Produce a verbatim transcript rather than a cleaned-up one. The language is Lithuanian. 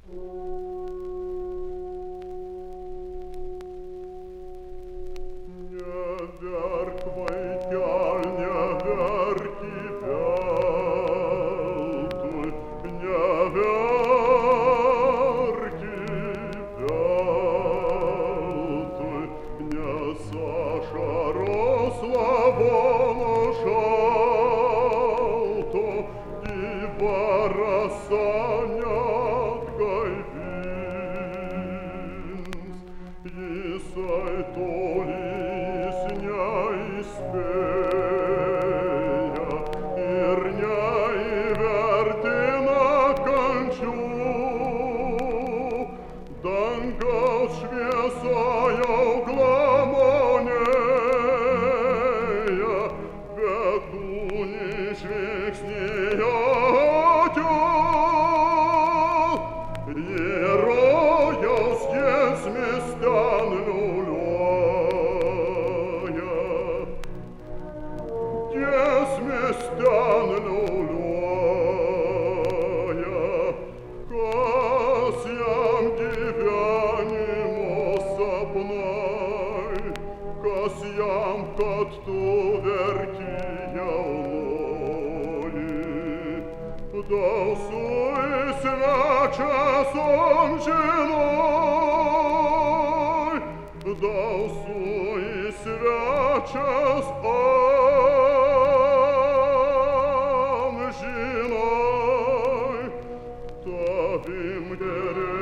Neverk, vaikel, neverk į veltui, neverk į veltui, nes ašaros lavono šalto gyva rasa neatgaivins. Jisai toli neįspėja ir neįvertina kančių. Dangaus šviesa jau glamonėja, bet kūnį žvilgsnyje atjos. Rojaus giesmės ten liuliuoja, giesmės ten liuliuoja, kas jam gyvenimo sapnai, kas jam, kad tu verki jaunoji, dausui svečias amžinoj, dausui svečias amžinoj, tavim geriau